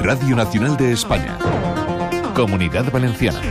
Radio Nacional de España. Comunidad Valenciana.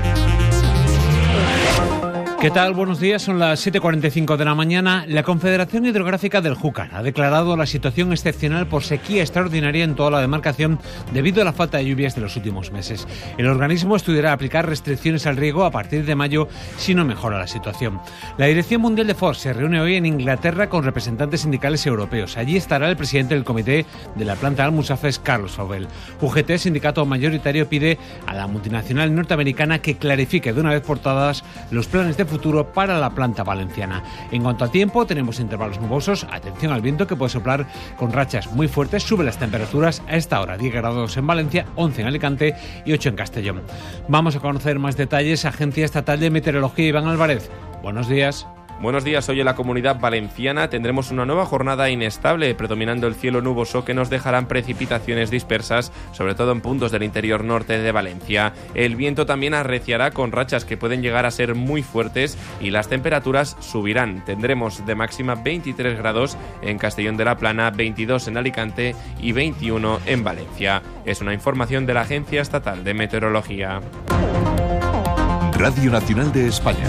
¿Qué tal? Buenos días, son las 7:45 de la mañana. La Confederación Hidrográfica del Júcar ha declarado la situación excepcional por sequía extraordinaria en toda la demarcación debido a la falta de lluvias de los últimos meses. El organismo estudiará aplicar restricciones al riego a partir de mayo si no mejora la situación. La Dirección Mundial de FOR se reúne hoy en Inglaterra con representantes sindicales europeos. Allí estará el presidente del comité de la planta Almusafes, Carlos Faubel. UGT, sindicato mayoritario, pide a la multinacional norteamericana que clarifique de una vez por todas los planes de futuro para la planta valenciana. En cuanto a tiempo, tenemos intervalos nubosos. Atención al viento, que puede soplar con rachas muy fuertes. Sube las temperaturas a esta hora: 10 grados en Valencia, 11 en Alicante y 8 en Castellón. Vamos a conocer más detalles. Agencia Estatal de Meteorología, Iván Álvarez. Buenos días. Buenos días. Hoy en la Comunidad Valenciana tendremos una nueva jornada inestable, predominando el cielo nuboso, que nos dejarán precipitaciones dispersas, sobre todo en puntos del interior norte de Valencia. El viento también arreciará con rachas que pueden llegar a ser muy fuertes y las temperaturas subirán. Tendremos de máxima 23 grados en Castellón de la Plana, 22 en Alicante y 21 en Valencia. Es una información de la Agencia Estatal de Meteorología. Radio Nacional de España.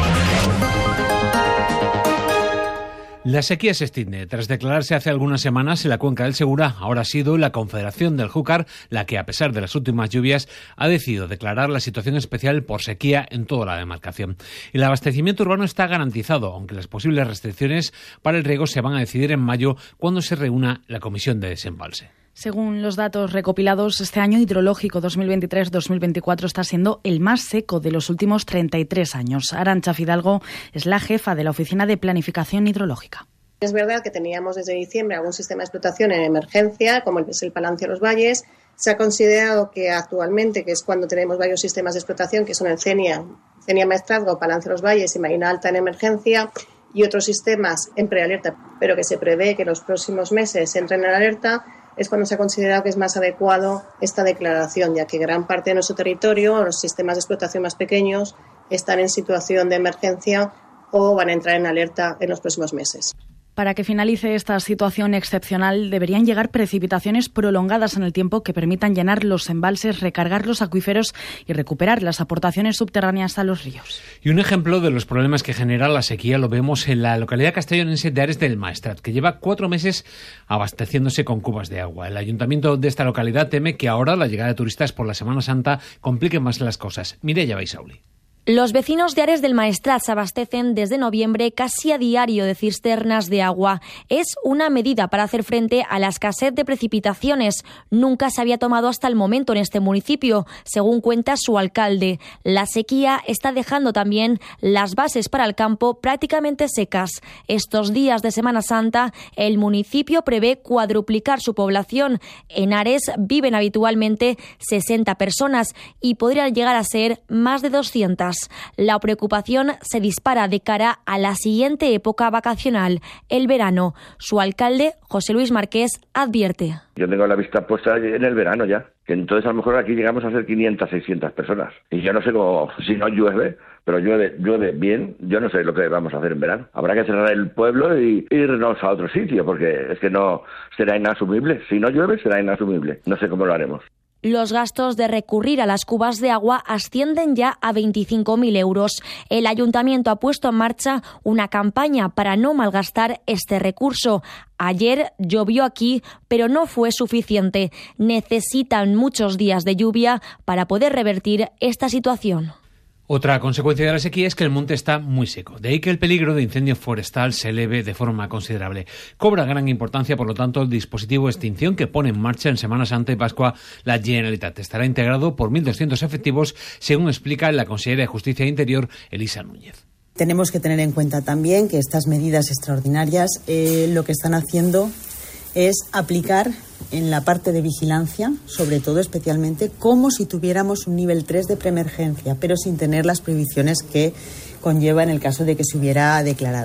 La sequía se extiende. Tras declararse hace algunas semanas en la cuenca del Segura, ahora ha sido la Confederación del Júcar la que, a pesar de las últimas lluvias, ha decidido declarar la situación especial por sequía en toda la demarcación. El abastecimiento urbano está garantizado, aunque las posibles restricciones para el riego se van a decidir en mayo, cuando se reúna la Comisión de Desembalse. Según los datos recopilados, este año hidrológico 2023-2024 está siendo el más seco de los últimos 33 años. Arantxa Fidalgo es la jefa de la Oficina de Planificación Hidrológica. Es verdad que teníamos desde diciembre algún sistema de explotación en emergencia, como es el Palancia de los Valles. Se ha considerado que actualmente, que es cuando tenemos varios sistemas de explotación, que son el Cenia Maestrazgo, Palancia de los Valles y Marina Alta en emergencia, y otros sistemas en prealerta, pero que se prevé que en los próximos meses entren en alerta, es cuando se ha considerado que es más adecuado esta declaración, ya que gran parte de nuestro territorio, los sistemas de explotación más pequeños, están en situación de emergencia o van a entrar en alerta en los próximos meses. Para que finalice esta situación excepcional, deberían llegar precipitaciones prolongadas en el tiempo que permitan llenar los embalses, recargar los acuíferos y recuperar las aportaciones subterráneas a los ríos. Y un ejemplo de los problemas que genera la sequía lo vemos en la localidad castellonense de Ares del Maestrat, que lleva 4 meses abasteciéndose con cubas de agua. El ayuntamiento de esta localidad teme que ahora la llegada de turistas por la Semana Santa complique más las cosas. Mireia Baisauli. Los vecinos de Ares del Maestrat se abastecen desde noviembre casi a diario de cisternas de agua. Es una medida para hacer frente a la escasez de precipitaciones. Nunca se había tomado hasta el momento en este municipio, según cuenta su alcalde. La sequía está dejando también las bases para el campo prácticamente secas. Estos días de Semana Santa, el municipio prevé cuadruplicar su población. En Ares viven habitualmente 60 personas y podrían llegar a ser más de 200. La preocupación se dispara de cara a la siguiente época vacacional, el verano. Su alcalde, José Luis Marqués, advierte. Yo tengo la vista puesta en el verano ya, que entonces a lo mejor aquí llegamos a ser 500, 600 personas. Y yo no sé cómo, si no llueve, pero llueve bien, yo no sé lo que vamos a hacer en verano. Habrá que cerrar el pueblo y irnos a otro sitio, porque es que no será inasumible. Si no llueve, será inasumible. No sé cómo lo haremos. Los gastos de recurrir a las cubas de agua ascienden ya a 25.000 euros. El ayuntamiento ha puesto en marcha una campaña para no malgastar este recurso. Ayer llovió aquí, pero no fue suficiente. Necesitan muchos días de lluvia para poder revertir esta situación. Otra consecuencia de la sequía es que el monte está muy seco, de ahí que el peligro de incendio forestal se eleve de forma considerable. Cobra gran importancia, por lo tanto, el dispositivo de extinción que pone en marcha en Semana Santa y Pascua la Generalitat. Estará integrado por 1.200 efectivos, según explica la consellera de Justicia e Interior, Elisa Núñez. Tenemos que tener en cuenta también que estas medidas extraordinarias lo que están haciendo es aplicar en la parte de vigilancia, sobre todo especialmente, como si tuviéramos un nivel 3 de preemergencia, pero sin tener las previsiones que conlleva en el caso de que se hubiera declarado.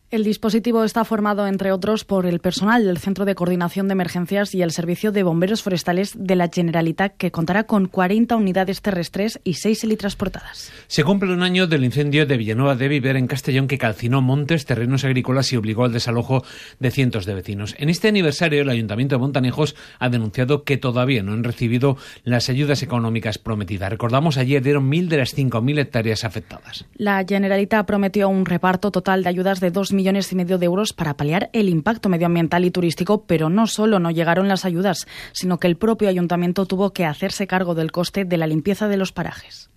El dispositivo está formado, entre otros, por el personal del Centro de Coordinación de Emergencias y el Servicio de Bomberos Forestales de la Generalitat, que contará con 40 unidades terrestres y 6 helitransportadas. Se cumple un año del incendio de Villanueva de Viver, en Castellón, que calcinó montes, terrenos agrícolas y obligó al desalojo de cientos de vecinos. En este aniversario, el Ayuntamiento de Montanejos ha denunciado que todavía no han recibido las ayudas económicas prometidas. Recordamos, ayer dieron 1.000 de las 5.000 hectáreas afectadas. La Generalitat prometió un reparto total de ayudas de 2,5 millones de euros para paliar el impacto medioambiental y turístico, pero no solo no llegaron las ayudas, sino que el propio ayuntamiento tuvo que hacerse cargo del coste de la limpieza de los parajes.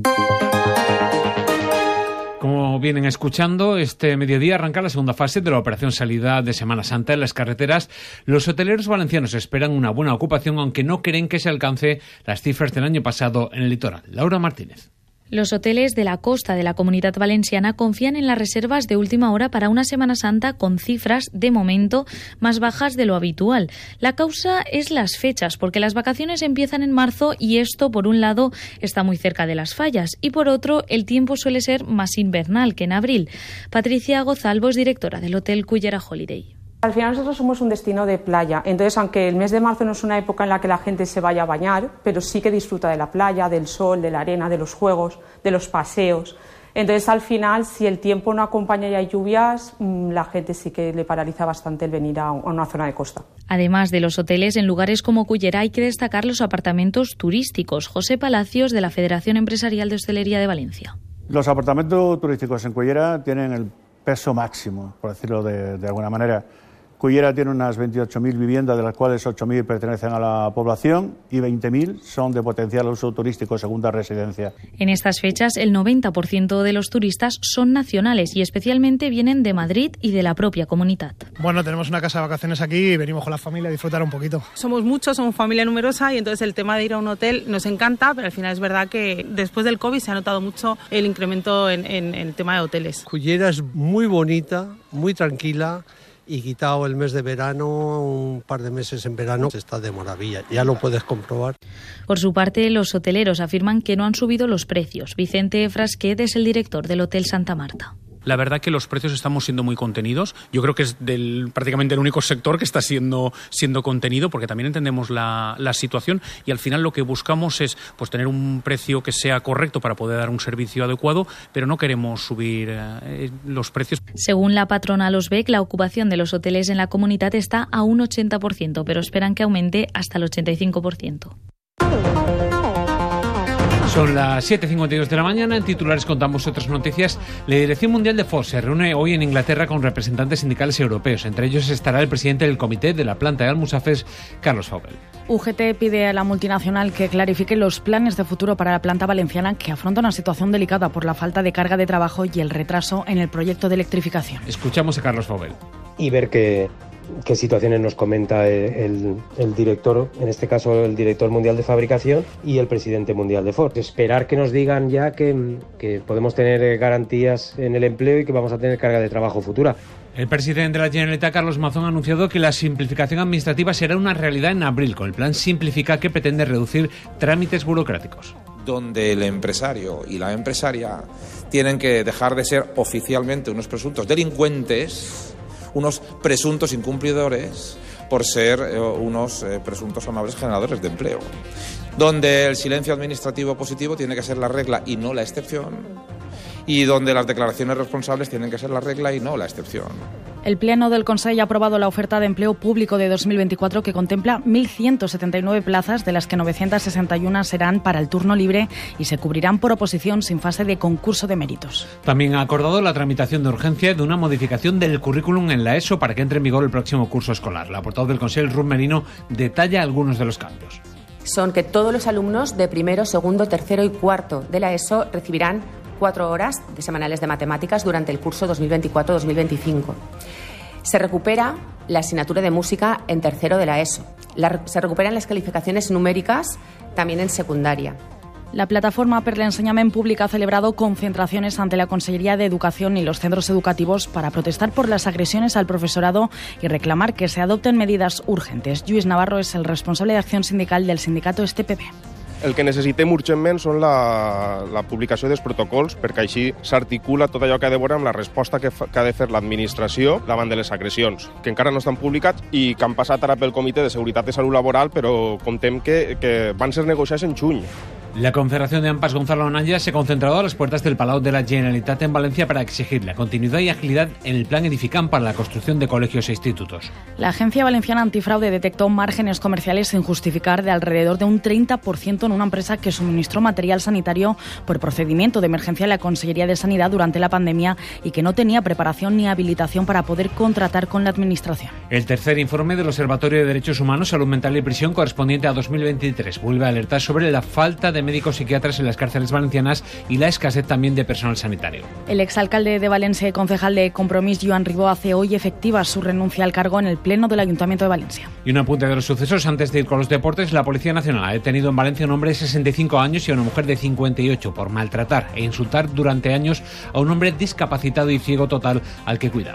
Como vienen escuchando, este mediodía arranca la segunda fase de la operación salida de Semana Santa en las carreteras. Los hoteleros valencianos esperan una buena ocupación, aunque no creen que se alcance las cifras del año pasado en el litoral. Laura Martínez. Los hoteles de la costa de la Comunidad Valenciana confían en las reservas de última hora para una Semana Santa con cifras, de momento, más bajas de lo habitual. La causa es las fechas, porque las vacaciones empiezan en marzo y esto, por un lado, está muy cerca de las fallas y, por otro, el tiempo suele ser más invernal que en abril. Patricia Gozalvo es directora del Hotel Cullera Holiday. Al final nosotros somos un destino de playa, entonces aunque el mes de marzo no es una época en la que la gente se vaya a bañar, pero sí que disfruta de la playa, del sol, de la arena, de los juegos, de los paseos. Entonces al final, si el tiempo no acompaña y hay lluvias, la gente sí que le paraliza bastante el venir a una zona de costa. Además de los hoteles, en lugares como Cullera hay que destacar los apartamentos turísticos. José Palacios, de la Federación Empresarial de Hostelería de Valencia. Los apartamentos turísticos en Cullera tienen el peso máximo, por decirlo de alguna manera. Cullera tiene unas 28.000 viviendas, de las cuales 8.000 pertenecen a la población y 20.000 son de potencial uso turístico, segunda residencia. En estas fechas, el 90% de los turistas son nacionales y especialmente vienen de Madrid y de la propia comunidad. Bueno, tenemos una casa de vacaciones aquí y venimos con la familia a disfrutar un poquito. Somos muchos, somos familia numerosa y entonces el tema de ir a un hotel nos encanta, pero al final es verdad que después del COVID se ha notado mucho el incremento en el tema de hoteles. Cullera es muy bonita, muy tranquila. Y quitado el mes de verano, un par de meses en verano, está de maravilla, ya lo puedes comprobar. Por su parte, los hoteleros afirman que no han subido los precios. Vicente Frasquet es el director del Hotel Santa Marta. La verdad que los precios estamos siendo muy contenidos. Yo creo que es prácticamente el único sector que está siendo contenido, porque también entendemos la situación y al final lo que buscamos es pues tener un precio que sea correcto para poder dar un servicio adecuado, pero no queremos subir los precios. Según la patronal Osbec, la ocupación de los hoteles en la comunidad está a un 80%, pero esperan que aumente hasta el 85%. Son las 7:52 de la mañana. En titulares contamos otras noticias. La Dirección Mundial de Ford se reúne hoy en Inglaterra con representantes sindicales europeos. Entre ellos estará el presidente del comité de la planta de Almusafes, Carlos Fogel. UGT pide a la multinacional que clarifique los planes de futuro para la planta valenciana, que afronta una situación delicada por la falta de carga de trabajo y el retraso en el proyecto de electrificación. Escuchamos a Carlos Fogel. Y ver qué situaciones nos comenta el director, en este caso el director mundial de fabricación y el presidente mundial de Ford. Esperar que nos digan ya que podemos tener garantías en el empleo y que vamos a tener carga de trabajo futura. El presidente de la Generalitat, Carlos Mazón, ha anunciado que la simplificación administrativa será una realidad en abril, con el plan Simplifica, que pretende reducir trámites burocráticos. Donde el empresario y la empresaria tienen que dejar de ser oficialmente unos presuntos delincuentes, unos presuntos incumplidores, por ser unos presuntos amables generadores de empleo. Donde el silencio administrativo positivo tiene que ser la regla y no la excepción. Y donde las declaraciones responsables tienen que ser la regla y no la excepción. El Pleno del Consell ha aprobado la oferta de empleo público de 2024, que contempla 1.179 plazas, de las que 961 serán para el turno libre y se cubrirán por oposición sin fase de concurso de méritos. También ha acordado la tramitación de urgencia de una modificación del currículum en la ESO para que entre en vigor el próximo curso escolar. La portavoz del Consell, Ruth Merino, detalla algunos de los cambios. Son que todos los alumnos de primero, segundo, tercero y cuarto de la ESO recibirán 4 horas semanales de matemáticas durante el curso 2024-2025. Se recupera la asignatura de música en tercero de la ESO. Se recuperan las calificaciones numéricas también en secundaria. La plataforma per l'Ensenyament Públic ha celebrado concentraciones ante la Consellería de Educación y los centros educativos para protestar por las agresiones al profesorado y reclamar que se adopten medidas urgentes. Lluís Navarro es el responsable de acción sindical del sindicato STPB. El que necessitem urgentment són la publicació dels protocols, perquè així s'articula tot allò que ha de veure amb la resposta que ha de fer l'administració davant de les agressions, que encara no estan publicats i que han passat ara pel Comitè de Seguretat i Salut Laboral, però comptem que van ser negociats en juny. La Confederación de AMPAs Gonzalo Anaya se ha concentrado a las puertas del Palau de la Generalitat en Valencia para exigir la continuidad y agilidad en el plan Edificam para la construcción de colegios e institutos. La Agencia Valenciana Antifraude detectó márgenes comerciales sin justificar de alrededor de un 30% en una empresa que suministró material sanitario por procedimiento de emergencia a la Consellería de Sanidad durante la pandemia y que no tenía preparación ni habilitación para poder contratar con la Administración. El tercer informe del Observatorio de Derechos Humanos, Salud Mental y Prisión, correspondiente a 2023, vuelve a alertar sobre la falta de médicos psiquiatras en las cárceles valencianas y la escasez también de personal sanitario. El exalcalde de Valencia y concejal de Compromís, Joan Ribó, hace hoy efectiva su renuncia al cargo en el Pleno del Ayuntamiento de Valencia. Y un apunte de los sucesos antes de ir con los deportes. La Policía Nacional ha detenido en Valencia a un hombre de 65 años y a una mujer de 58 por maltratar e insultar durante años a un hombre discapacitado y ciego total al que cuidaba.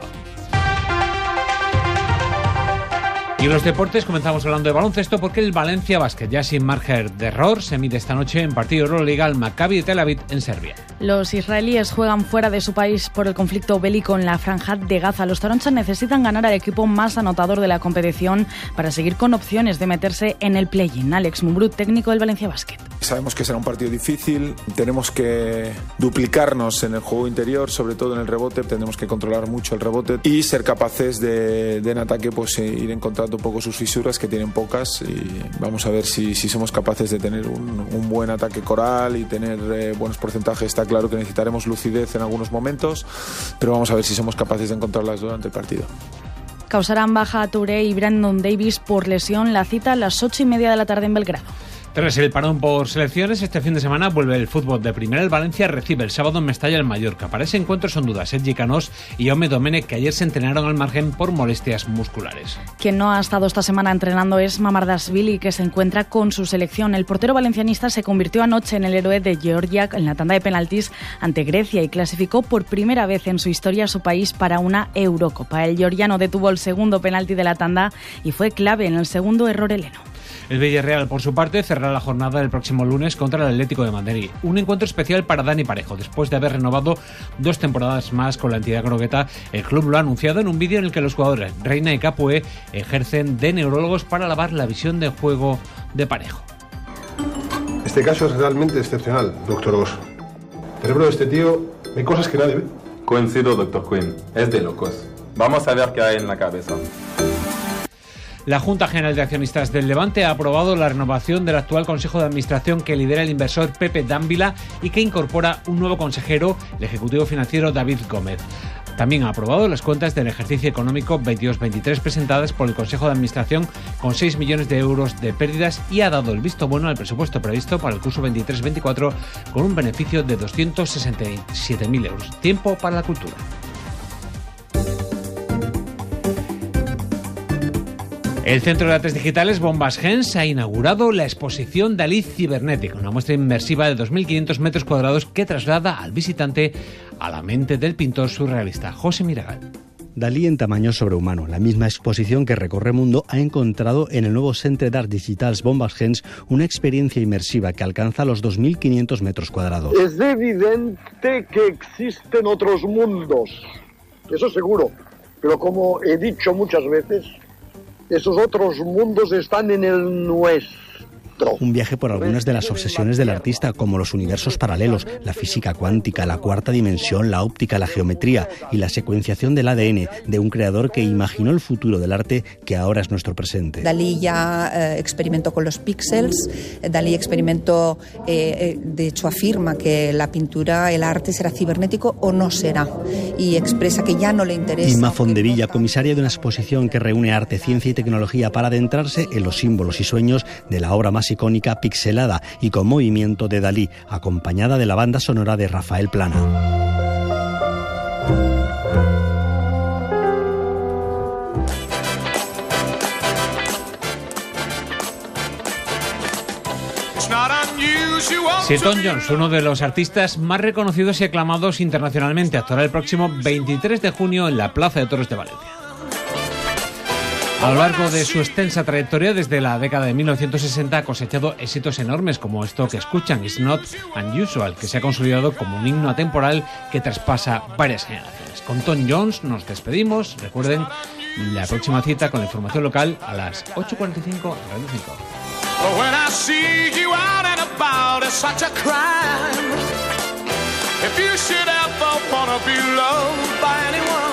Y en los deportes comenzamos hablando de baloncesto porque el Valencia Basket, ya sin margen de error, se mide esta noche en partido Euroliga al Maccabi de Tel Aviv en Serbia. Los israelíes juegan fuera de su país por el conflicto bélico en la Franja de Gaza. Los toronchos necesitan ganar al equipo más anotador de la competición para seguir con opciones de meterse en el play-in. Alex Mumbrú, técnico del Valencia Basket. Sabemos que será un partido difícil, tenemos que duplicarnos en el juego interior, sobre todo en el rebote, tenemos que controlar mucho el rebote y ser capaces de en ataque pues ir encontrando un poco sus fisuras, que tienen pocas, y vamos a ver si somos capaces de tener un buen ataque coral y tener buenos porcentajes. Está claro que necesitaremos lucidez en algunos momentos, pero vamos a ver si somos capaces de encontrarlas durante el partido. Causarán baja a Touré y Brandon Davis por lesión. La cita a las 8:30 de la tarde en Belgrado. Tras el parón por selecciones, este fin de semana vuelve el fútbol de primera. El Valencia recibe el sábado en Mestalla el Mallorca. Para ese encuentro son dudas Sergi Canós y Jaume Domènech, que ayer se entrenaron al margen por molestias musculares. Quien no ha estado esta semana entrenando es Mamardashvili, que se encuentra con su selección. El portero valencianista se convirtió anoche en el héroe de Georgia en la tanda de penaltis ante Grecia y clasificó por primera vez en su historia a su país para una Eurocopa. El georgiano detuvo el segundo penalti de la tanda y fue clave en el segundo error heleno. El Villarreal, por su parte, cerrará la jornada el próximo lunes contra el Atlético de Madrid. Un encuentro especial para Dani Parejo. Después de haber renovado 2 temporadas más con la entidad croqueta, el club lo ha anunciado en un vídeo en el que los jugadores Reina y Capué ejercen de neurólogos para alabar la visión de juego de Parejo. Este caso es realmente excepcional, doctor Oss. El cerebro de este tío hay cosas que nadie ve. Coincido, doctor Quinn. Es de locos. Vamos a ver qué hay en la cabeza. La Junta General de Accionistas del Levante ha aprobado la renovación del actual Consejo de Administración que lidera el inversor Pepe Dávila y que incorpora un nuevo consejero, el ejecutivo financiero David Gómez. También ha aprobado las cuentas del ejercicio económico 22-23 presentadas por el Consejo de Administración con 6 millones de euros de pérdidas y ha dado el visto bueno al presupuesto previsto para el curso 23-24 con un beneficio de 267.000 euros. Tiempo para la cultura. El Centro de Artes Digitales Bombas Gens ha inaugurado la exposición Dalí Cibernética, una muestra inmersiva de 2.500 metros cuadrados que traslada al visitante a la mente del pintor surrealista José Miragal. Dalí en tamaño sobrehumano, la misma exposición que recorre mundo, ha encontrado en el nuevo Centre d'Arts Digitals Bombas Gens una experiencia inmersiva que alcanza los 2.500 metros cuadrados. Es evidente que existen otros mundos, eso seguro, pero como he dicho muchas veces, esos otros mundos están en el nuestro. Un viaje por algunas de las obsesiones del artista, como los universos paralelos, la física cuántica, la cuarta dimensión, la óptica, la geometría y la secuenciación del ADN de un creador que imaginó el futuro del arte que ahora es nuestro presente. Dalí ya experimentó con los píxeles, Dalí experimentó, de hecho afirma que la pintura, el arte será cibernético o no será, y expresa que ya no le interesa. Inma Fondevilla, comisaria de una exposición que reúne arte, ciencia y tecnología para adentrarse en los símbolos y sueños de la obra más icónica pixelada y con movimiento de Dalí, acompañada de la banda sonora de Rafael Plana. Seton Jones, uno de los artistas más reconocidos y aclamados internacionalmente, actuará el próximo 23 de junio en la Plaza de Toros de Valencia. A lo largo de su extensa trayectoria desde la década de 1960 ha cosechado éxitos enormes como esto que escuchan, It's Not Unusual, que se ha consolidado como un himno atemporal que traspasa varias generaciones. Con Tom Jones nos despedimos. Recuerden, la próxima cita con la información local a las 8:45 en Radio 5. When I see you out and about, it's such a crime. If you should ever wanna be loved by anyone,